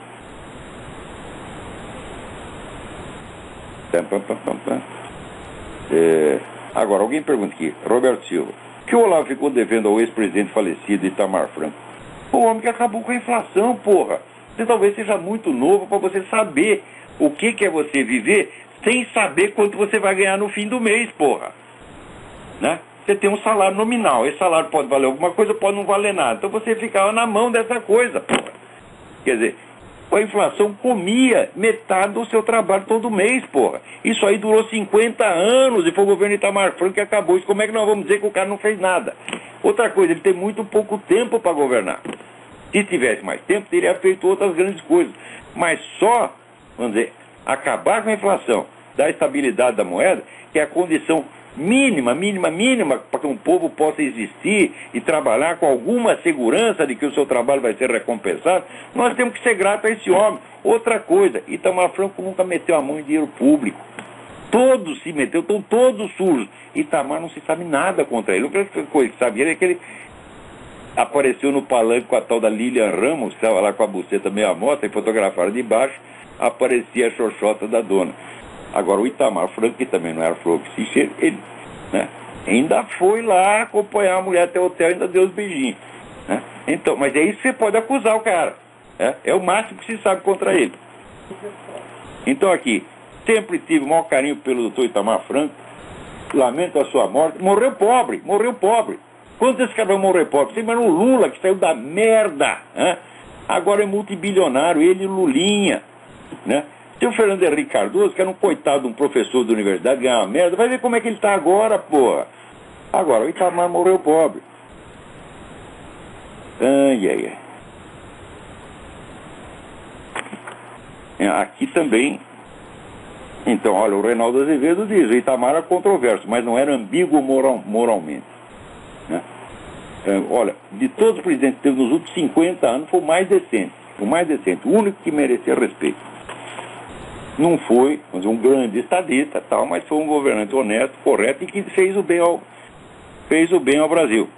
Agora, alguém pergunta aqui, Roberto Silva, o que o Olavo ficou devendo ao ex-presidente falecido Itamar Franco? O homem que acabou com a inflação, porra. Você talvez seja muito novo para você saber o que é você viver sem saber quanto você vai ganhar no fim do mês, porra. Né? Você tem um salário nominal. Esse salário pode valer alguma coisa, pode não valer nada. Então você ficava na mão dessa coisa, porra. Quer dizer, a inflação comia metade do seu trabalho todo mês, porra. Isso aí durou 50 anos e foi o governo Itamar Franco que acabou isso. Como é que nós vamos dizer que o cara não fez nada? Outra coisa, ele tem muito pouco tempo para governar. Se tivesse mais tempo, teria feito outras grandes coisas. Mas só, vamos dizer, acabar com a inflação, dar estabilidade da moeda, que é a condição mínima para que um povo possa existir e trabalhar com alguma segurança de que o seu trabalho vai ser recompensado, nós temos que ser gratos a esse homem. Outra coisa, Itamar Franco nunca meteu a mão em dinheiro público. Todos se meteu, estão todos sujos. Itamar não se sabe nada contra ele. A única coisa que sabe ele é que ele apareceu no palanque com a tal da Lilian Ramos, que estava lá com a buceta meio amostra e fotografaram de baixo, aparecia a xoxota da dona. Agora o Itamar Franco, que também não era flor que se cheira, ele, né, ainda foi lá acompanhar a mulher até o hotel e ainda deu os beijinhos. Né? Então, mas é isso que você pode acusar o cara. É o máximo que se sabe contra ele. Então aqui, sempre tive o maior carinho pelo doutor Itamar Franco, lamento a sua morte, morreu pobre. Quantos esse cara vai morrer pobre? Você imagina o Lula, que saiu da merda, né? Agora é multibilionário, ele e Lulinha, né? Tem o Fernando Henrique Cardoso, que era um coitado de um professor da universidade, ganhava merda. Vai ver como é que ele está agora, porra. Agora, o Itamar morreu pobre. Ai. Aqui também. Então, olha, o Reinaldo Azevedo diz, o Itamar era controverso, mas não era ambíguo moralmente. Né? Olha, de todos os presidentes que teve nos últimos 50 anos, foi o mais decente. O único que merecia respeito. Não foi um grande estadista, tal, mas foi um governante honesto, correto e que fez o bem ao Brasil.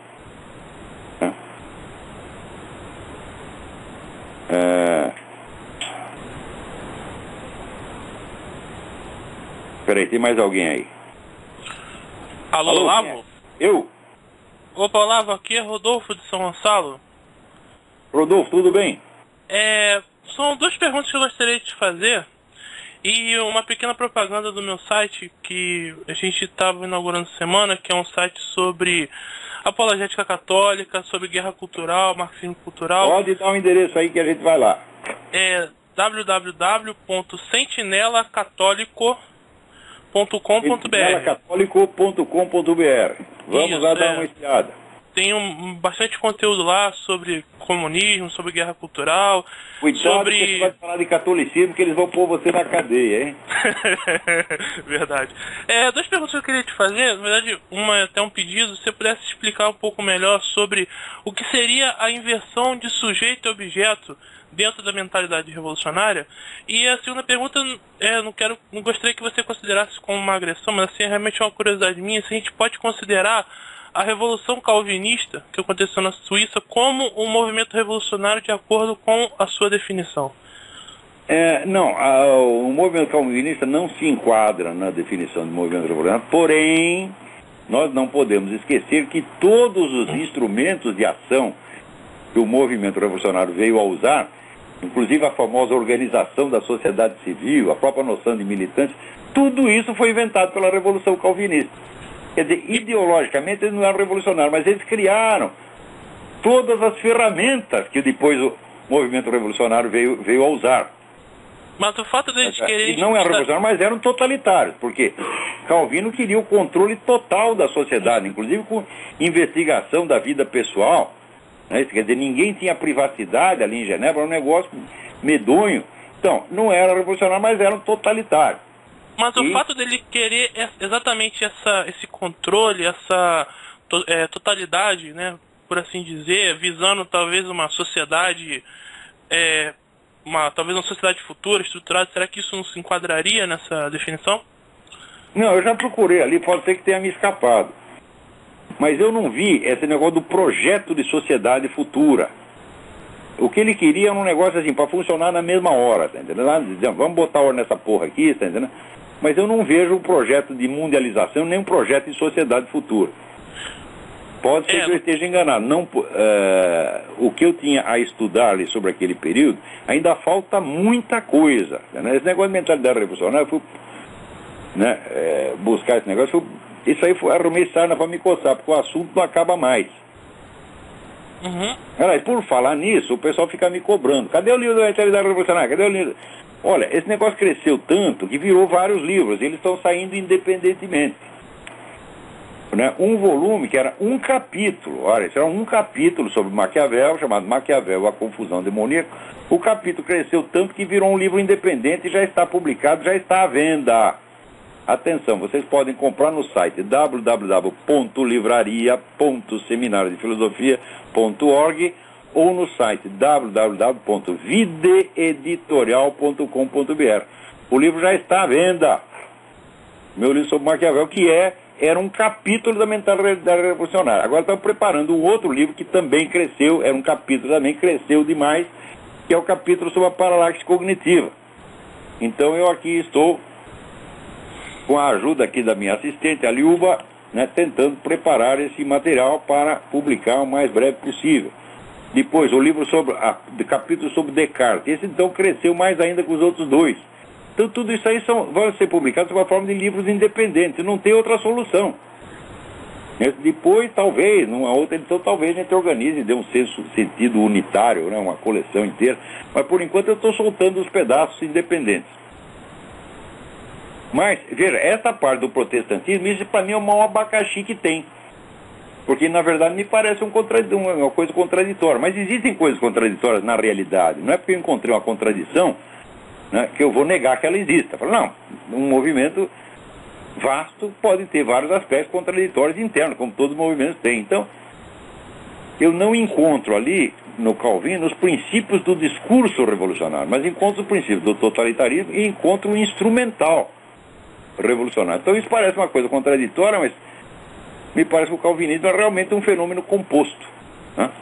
Peraí, tem mais alguém aí? Alô, Olavo? Eu? Opa, Olavo, aqui é Rodolfo de São Gonçalo. Rodolfo, tudo bem? São duas perguntas que eu gostaria de te fazer. E uma pequena propaganda do meu site que a gente estava inaugurando semana, que é um site sobre apologética católica, sobre guerra cultural, marxismo cultural. Pode dar um endereço aí que a gente vai lá. É www.sentinelacatólico.com.br. Sentinelacatólico.com.br. Vamos Isso, lá dar uma espiada. Tem bastante conteúdo lá sobre comunismo, sobre guerra cultural. Cuidado sobre... que você vai falar de catolicismo, que eles vão pôr você na cadeia, hein? Verdade. Duas perguntas que eu queria te fazer. Na verdade, uma é até um pedido. Se você pudesse explicar um pouco melhor sobre o que seria a inversão de sujeito e objeto dentro da mentalidade revolucionária. E a segunda pergunta, não gostaria que você considerasse como uma agressão, mas assim, é realmente uma curiosidade minha, se a gente pode considerar a Revolução Calvinista, que aconteceu na Suíça, como um movimento revolucionário de acordo com a sua definição. Não, o movimento calvinista não se enquadra na definição de movimento revolucionário, porém, nós não podemos esquecer que todos os instrumentos de ação que o movimento revolucionário veio a usar, inclusive a famosa organização da sociedade civil, a própria noção de militante, tudo isso foi inventado pela Revolução Calvinista. Quer dizer, ideologicamente eles não eram revolucionários, mas eles criaram todas as ferramentas que depois o movimento revolucionário veio a usar. Mas o fato deles quererem... E não eram revolucionários, mas eram totalitários, porque Calvino queria o controle total da sociedade, inclusive com investigação da vida pessoal. Né? Quer dizer, ninguém tinha privacidade ali em Genebra, era um negócio medonho. Então, não era revolucionário, mas eram totalitários. Mas o fato dele querer exatamente esse controle, essa totalidade, né, por assim dizer, visando talvez uma sociedade, talvez uma sociedade futura, estruturada, será que isso não se enquadraria nessa definição? Não, eu já procurei ali, pode ser que tenha me escapado. Mas eu não vi esse negócio do projeto de sociedade futura. O que ele queria era um negócio assim, para funcionar na mesma hora, tá entendendo? Vamos botar ordem nessa porra aqui, tá entendendo? Mas eu não vejo um projeto de mundialização, nem um projeto de sociedade futura. Pode ser que eu esteja enganado. Não, o que eu tinha a estudar ali sobre aquele período, ainda falta muita coisa. Né? Esse negócio de mentalidade revolucionária, eu fui buscar esse negócio, isso aí arrumei sarna para me coçar, porque o assunto não acaba mais. Uhum. E por falar nisso, o pessoal fica me cobrando. Cadê o livro da mentalidade revolucionária? Cadê o livro? Olha, esse negócio cresceu tanto que virou vários livros. Eles estão saindo independentemente. Né? Um volume que era um capítulo. Olha, isso era um capítulo sobre Maquiavel, chamado Maquiavel, a Confusão Demoníaca. O capítulo cresceu tanto que virou um livro independente e já está publicado, já está à venda. Atenção, vocês podem comprar no site www.livraria.seminariodefilosofia.org ou no site www.videeditorial.com.br. O livro já está à venda. Meu livro sobre Maquiavel, que era um capítulo da mentalidade revolucionária. Agora estamos preparando um outro livro que também cresceu, era um capítulo também, cresceu demais, que é o capítulo sobre a paralaxe cognitiva. Então eu aqui estou, com a ajuda aqui da minha assistente, a Liuba, né, tentando preparar esse material para publicar o mais breve possível. Depois, o livro sobre, capítulo sobre Descartes. Esse então cresceu mais ainda que os outros dois. Então tudo isso aí vai ser publicado sob a forma de livros independentes, não tem outra solução. Depois, talvez, numa outra edição, talvez a gente organize e dê um sentido unitário, né, uma coleção inteira. Mas por enquanto eu estou soltando os pedaços independentes. Mas, veja, essa parte do protestantismo, isso para mim é o maior abacaxi que tem. Porque, na verdade, me parece uma coisa contraditória. Mas existem coisas contraditórias na realidade. Não é porque eu encontrei uma contradição, né, que eu vou negar que ela exista. Falo, não, um movimento vasto pode ter vários aspectos contraditórios internos, como todos os movimentos têm. Então, eu não encontro ali, no Calvino, os princípios do discurso revolucionário, mas encontro os princípios do totalitarismo e encontro o instrumental revolucionário. Então, isso parece uma coisa contraditória, mas me parece que o calvinismo é realmente um fenômeno composto. Né?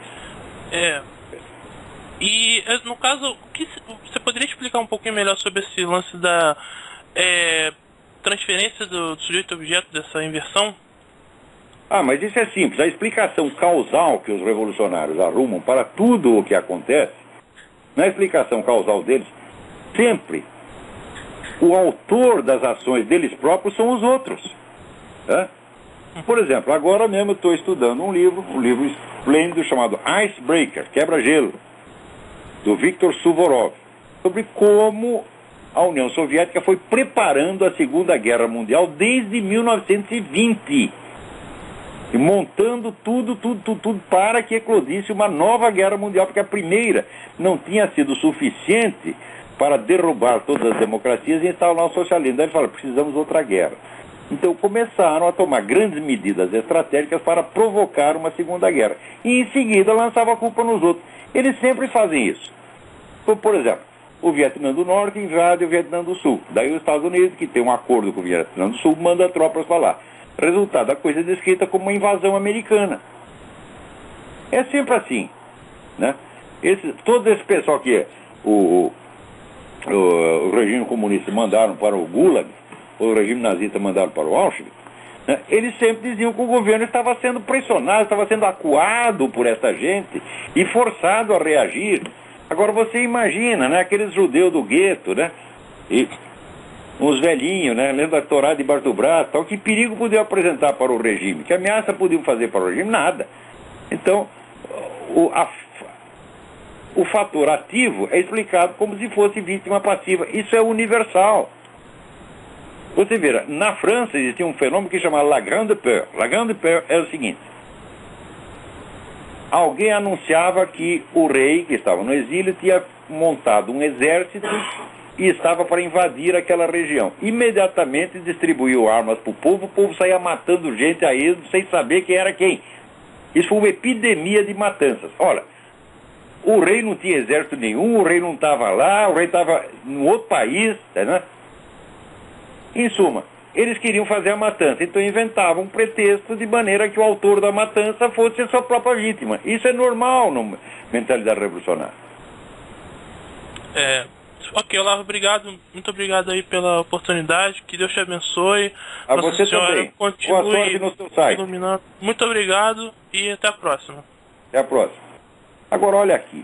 E, no caso, você poderia explicar um pouquinho melhor sobre esse lance da transferência do sujeito-objeto, dessa inversão? Mas isso é simples. A explicação causal que os revolucionários arrumam para tudo o que acontece, na explicação causal deles, sempre o autor das ações deles próprios são os outros. Né? Por exemplo, agora mesmo eu estou estudando um livro esplêndido chamado Icebreaker, Quebra-Gelo, do Viktor Suvorov, sobre como a União Soviética foi preparando a Segunda Guerra Mundial desde 1920, e montando tudo para que eclodisse uma nova guerra mundial, porque a primeira não tinha sido suficiente para derrubar todas as democracias e instaurar o socialismo. Daí ele fala, precisamos de outra guerra. Então começaram a tomar grandes medidas estratégicas para provocar uma segunda guerra. E em seguida lançava a culpa nos outros. Eles sempre fazem isso. Por exemplo, o Vietnã do Norte invade o Vietnã do Sul. Daí os Estados Unidos, que tem um acordo com o Vietnã do Sul, manda tropas para lá. Resultado, a coisa é descrita como uma invasão americana. É sempre assim. Né? Todo esse pessoal que o regime comunista mandaram para o Gulag, o regime nazista mandaram para o Auschwitz, né, eles sempre diziam que o governo estava sendo pressionado, estava sendo acuado por essa gente e forçado a reagir. Agora você imagina, né, aqueles judeus do gueto, né, e uns velhinhos, né, lendo a Torá debaixo do braço, tal, que perigo podiam apresentar para o regime, que ameaça podiam fazer para o regime? Nada. Então, o fator ativo é explicado como se fosse vítima passiva. Isso é universal. Você vê, na França existia um fenômeno que se chama La Grande Peur. La Grande Peur é o seguinte: alguém anunciava que o rei, que estava no exílio, tinha montado um exército e estava para invadir aquela região. Imediatamente distribuiu armas para o povo saía matando gente a êxodo sem saber quem era quem. Isso foi uma epidemia de matanças. Olha, o rei não tinha exército nenhum, o rei não estava lá, o rei estava em outro país, né? Em suma, eles queriam fazer a matança, então inventavam um pretexto de maneira que o autor da matança fosse a sua própria vítima. Isso é normal na mentalidade revolucionária. Ok, Olavo, obrigado, muito obrigado aí pela oportunidade, que Deus te abençoe. A Nossa você Senhora também. continue Boa sorte no seu site. iluminando. Muito obrigado e até a próxima. Até a próxima. Agora, olha aqui.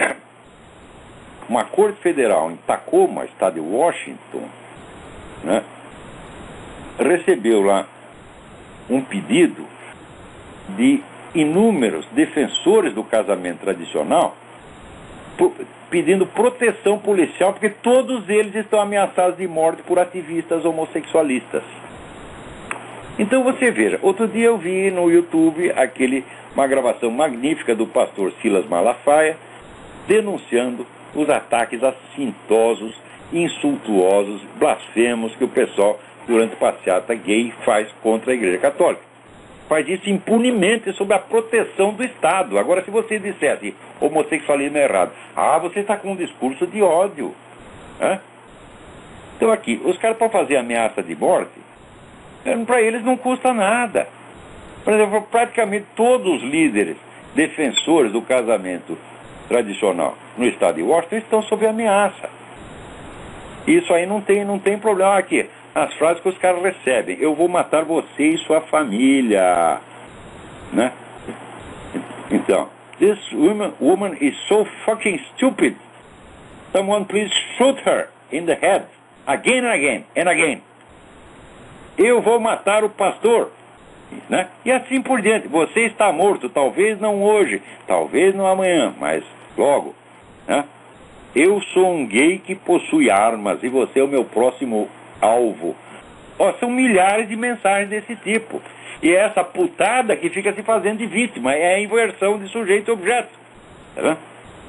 Uma corte federal em Tacoma, estado de Washington, né, recebeu lá um pedido de inúmeros defensores do casamento tradicional pedindo proteção policial, porque todos eles estão ameaçados de morte por ativistas homossexualistas. Então você veja, outro dia eu vi no YouTube uma gravação magnífica do pastor Silas Malafaia denunciando os ataques assintosos, insultuosos, blasfemos que o pessoal, durante passeata gay, faz contra a Igreja Católica. Faz isso impunemente sob a proteção do Estado. Agora, se você dissesse homossexualismo é errado, você está com um discurso de ódio. Então aqui, os caras para fazer ameaça de morte, para eles não custa nada. Por exemplo, praticamente todos os líderes defensores do casamento tradicional no estado de Washington estão sob ameaça. Isso aí não tem problema aqui. As frases que os caras recebem: eu vou matar você e sua família, né? Então, this woman is so fucking stupid. Someone please shoot her in the head again and again and again. Eu vou matar o pastor, né? E assim por diante. Você está morto, talvez não hoje, talvez não amanhã, mas logo, né? Eu sou um gay que possui armas e você é o meu próximo alvo. São milhares de mensagens desse tipo. E é essa putada que fica se fazendo de vítima. É a inversão de sujeito e objeto. Tá vendo?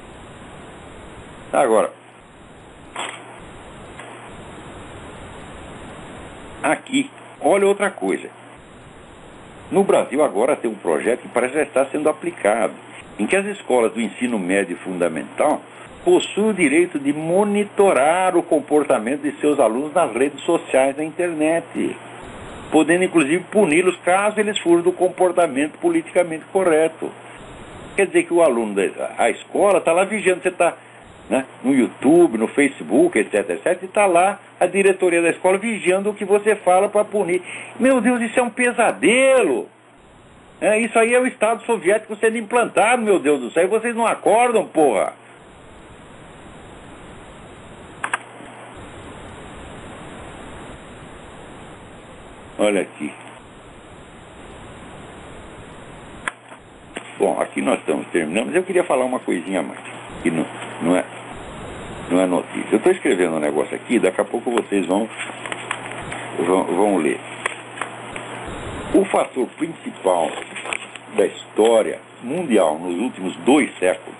Agora, aqui, olha outra coisa. No Brasil agora tem um projeto que parece já estar sendo aplicado, em que as escolas do ensino médio e fundamental possui o direito de monitorar o comportamento de seus alunos nas redes sociais, na internet, podendo inclusive puni-los caso eles fujam do comportamento politicamente correto. Quer dizer que o aluno da escola está lá vigiando, você está, né, no YouTube, no Facebook, etc, etc, e está lá a diretoria da escola vigiando o que você fala para punir. Meu Deus, isso é um pesadelo! Isso aí é o Estado soviético sendo implantado, meu Deus do céu, e vocês não acordam, porra! Olha aqui. Bom, aqui nós estamos terminando, mas eu queria falar uma coisinha a mais, que não é notícia. Eu estou escrevendo um negócio aqui, daqui a pouco vocês vão ler. O fator principal da história mundial nos últimos 2 séculos,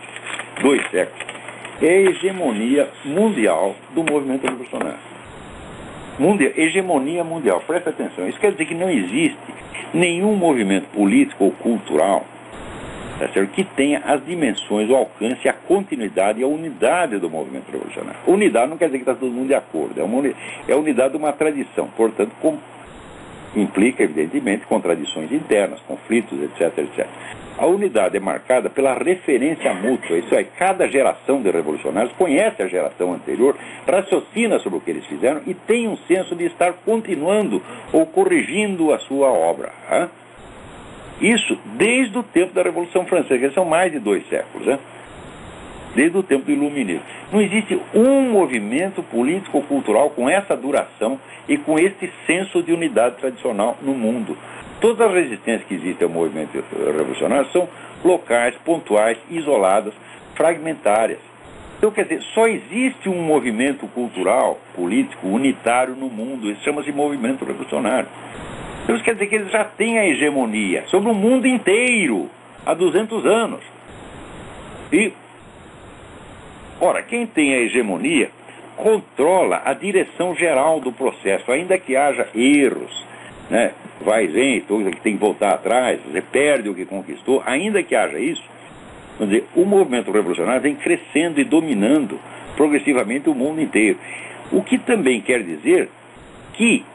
é a hegemonia mundial do movimento revolucionário. Hegemonia mundial, presta atenção. Isso quer dizer que não existe nenhum movimento político ou cultural, tá certo, que tenha as dimensões, o alcance, a continuidade e a unidade do movimento revolucionário. Unidade não quer dizer que está todo mundo de acordo, é a unidade de uma tradição, portanto, implica, evidentemente, contradições internas, conflitos, etc, etc. A unidade é marcada pela referência mútua, isso é, cada geração de revolucionários conhece a geração anterior, raciocina sobre o que eles fizeram e tem um senso de estar continuando ou corrigindo a sua obra. Isso desde o tempo da Revolução Francesa, que são mais de 2 séculos, desde o tempo do Iluminismo. Não existe um movimento político ou cultural com essa duração e com este senso de unidade tradicional no mundo. Todas as resistências que existem ao movimento revolucionário são locais, pontuais, isoladas, fragmentárias. Então, quer dizer, só existe um movimento cultural, político, unitário no mundo. Isso chama-se movimento revolucionário. Então, isso quer dizer que eles já têm a hegemonia sobre o mundo inteiro há 200 anos. E, ora, quem tem a hegemonia controla a direção geral do processo, ainda que haja erros, né? Vai e vem, que tem que voltar atrás, você perde o que conquistou, ainda que haja isso. Quer dizer, o movimento revolucionário vem crescendo e dominando progressivamente o mundo inteiro. O que também quer dizer que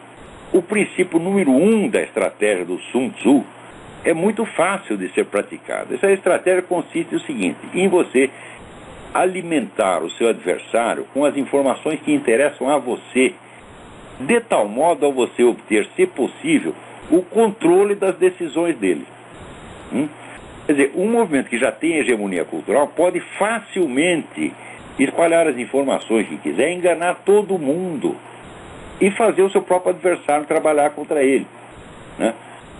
o princípio número 1 da estratégia do Sun Tzu é muito fácil de ser praticado. Essa estratégia consiste no seguinte: em você alimentar o seu adversário com as informações que interessam a você, de tal modo a você obter, se possível, o controle das decisões dele. Quer dizer, um movimento que já tem hegemonia cultural pode facilmente espalhar as informações que quiser, enganar todo mundo e fazer o seu próprio adversário trabalhar contra ele, né?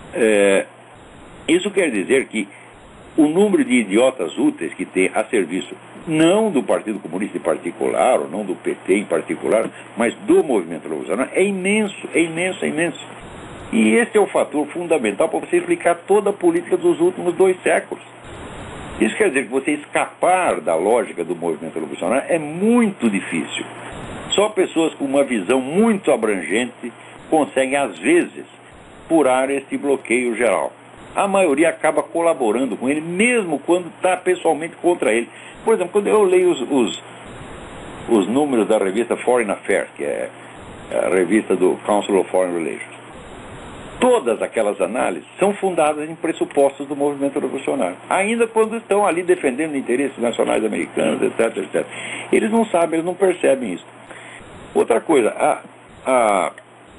Isso quer dizer que o número de idiotas úteis que tem a serviço não do Partido Comunista em particular, ou não do PT em particular, mas do movimento revolucionário, é imenso, é imenso, é imenso. E esse é o fator fundamental para você explicar toda a política dos últimos 2 séculos. Isso quer dizer que você escapar da lógica do movimento revolucionário é muito difícil. Só pessoas com uma visão muito abrangente conseguem, às vezes, furar esse bloqueio geral. A maioria acaba colaborando com ele, mesmo quando está pessoalmente contra ele. Por exemplo, quando eu leio os números da revista Foreign Affairs, que é a revista do Council of Foreign Relations, todas aquelas análises são fundadas em pressupostos do movimento revolucionário, ainda quando estão ali defendendo interesses nacionais americanos, etc, etc. Eles não sabem, eles não percebem isso. Outra coisa, a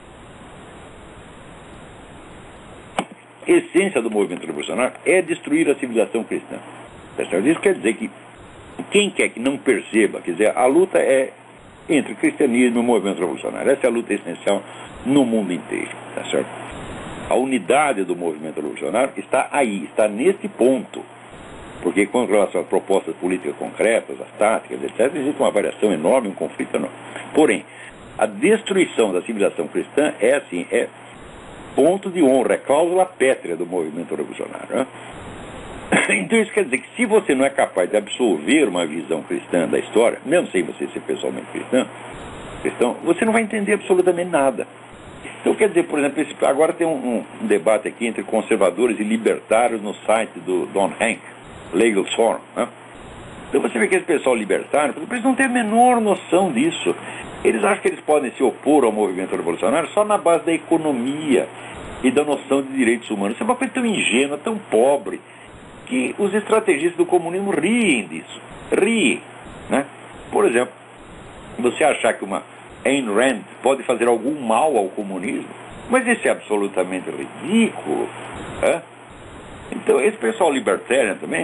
essência do movimento revolucionário é destruir a civilização cristã. Isso quer dizer que quem quer que não perceba, quer dizer, a luta é entre o cristianismo e o movimento revolucionário. Essa é a luta essencial no mundo inteiro, tá certo? A unidade do movimento revolucionário está aí, está nesse ponto. Porque com relação às propostas políticas concretas, as táticas, etc., existe uma variação enorme, um conflito enorme. Porém, a destruição da civilização cristã é assim, é ponto de honra, é cláusula pétrea do movimento revolucionário, né? Então isso quer dizer que se você não é capaz de absorver uma visão cristã da história, mesmo sem você ser pessoalmente cristão, você não vai entender absolutamente nada. Então quer dizer, por exemplo, agora tem um debate aqui entre conservadores e libertários no site do Don Hank, Legal Forum, né? Então você vê que esse pessoal libertário, eles não têm a menor noção disso. Eles acham que eles podem se opor ao movimento revolucionário só na base da economia e da noção de direitos humanos. Isso é uma coisa tão ingênua, tão pobre, que os estrategistas do comunismo riem disso. Riem, né? Por exemplo, você achar que uma Ayn Rand pode fazer algum mal ao comunismo, mas isso é absolutamente ridículo, né? Então esse pessoal libertário também,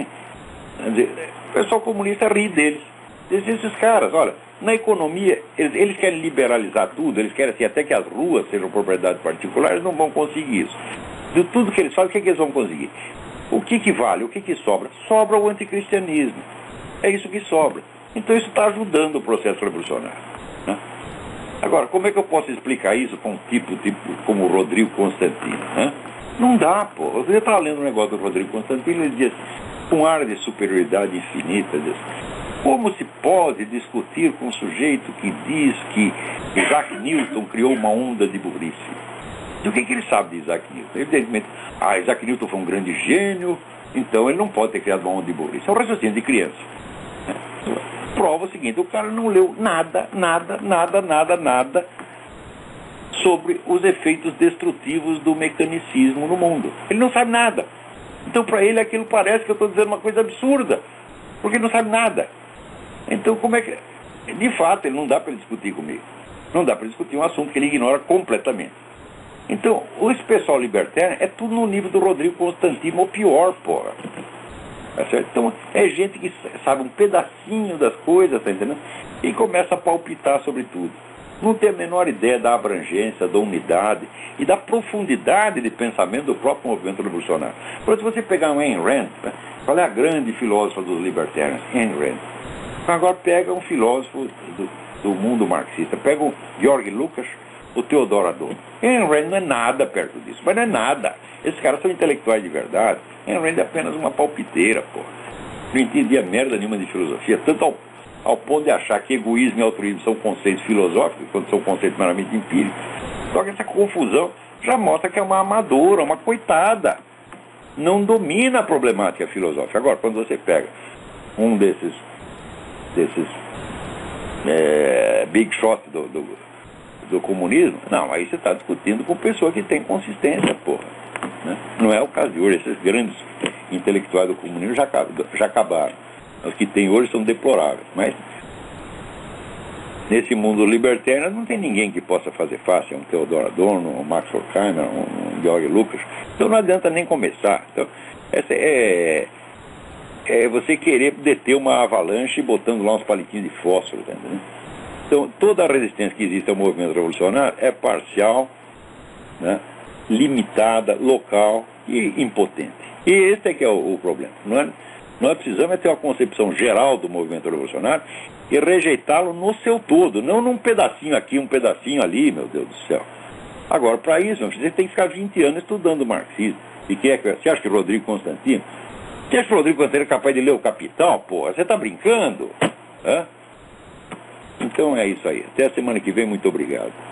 o pessoal comunista ri deles. Diz esses caras, olha, na economia, eles querem liberalizar tudo, eles querem assim, até que as ruas sejam propriedade particular, eles não vão conseguir isso. De tudo que eles fazem, o que eles vão conseguir? O que vale? O que sobra? Sobra o anticristianismo. É isso que sobra. Então isso está ajudando o processo revolucionário, né? Agora, como é que eu posso explicar isso com um tipo como o Rodrigo Constantino, né? Não dá, pô. Você está lendo um negócio do Rodrigo Constantino, ele diz, com ar de superioridade infinita, diz, como se pode discutir com um sujeito que diz que Isaac Newton criou uma onda de burrice? E o que ele sabe de Isaac Newton? Evidentemente, Isaac Newton foi um grande gênio, então ele não pode ter criado uma onda de burrice. É um raciocínio de criança. Prova o seguinte, o cara não leu nada sobre os efeitos destrutivos do mecanicismo no mundo. Ele não sabe nada. Então, para ele, aquilo parece que eu estou dizendo uma coisa absurda, porque ele não sabe nada. Então, como é que... De fato, ele não dá para discutir comigo. Não dá para discutir um assunto que ele ignora completamente. Então, esse pessoal libertário é tudo no nível do Rodrigo Constantino, ou pior, porra. Tá certo? Então, é gente que sabe um pedacinho das coisas, tá entendendo? E começa a palpitar sobre tudo. Não tem a menor ideia da abrangência, da unidade e da profundidade de pensamento do próprio movimento revolucionário. Por exemplo, se você pegar um Ayn Rand, né? Qual é a grande filósofa dos libertários? Ayn Rand. Agora pega um filósofo do mundo marxista, pega o Georg Lukács, o Theodor Adorno. Ayn Rand não é nada perto disso, mas não é nada. Esses caras são intelectuais de verdade. Ayn Rand é apenas uma palpiteira, pô. Não entendia merda nenhuma de filosofia, tanto ao ponto de achar que egoísmo e altruísmo são conceitos filosóficos, quando são conceitos meramente empíricos. Só que essa confusão já mostra que é uma amadora, uma coitada. Não domina a problemática filosófica. Agora, quando você pega um desses big shots do comunismo, não, aí você está discutindo com pessoa que tem consistência, porra. Né? Não é o caso de hoje, esses grandes intelectuais do comunismo já acabaram. Os que tem hoje são deploráveis, mas nesse mundo libertário não tem ninguém que possa fazer fácil, um Theodor Adorno, um Max Horkheimer, um Georg Lucas, então não adianta nem começar. Então, essa é você querer deter uma avalanche botando lá uns palitinhos de fósforo, tá entendendo? Então, toda a resistência que existe ao movimento revolucionário é parcial, né, limitada, local e impotente. E esse é que é o problema. Nós precisamos ter uma concepção geral do movimento revolucionário e rejeitá-lo no seu todo, não num pedacinho aqui, um pedacinho ali, meu Deus do céu. Agora, para isso, você tem que ficar 20 anos estudando marxismo. E você acha que Rodrigo Constantino? Você acha que Rodrigo Constantino é capaz de ler o Capital? Porra, você está brincando? Hã? Então é isso aí. Até a semana que vem, muito obrigado.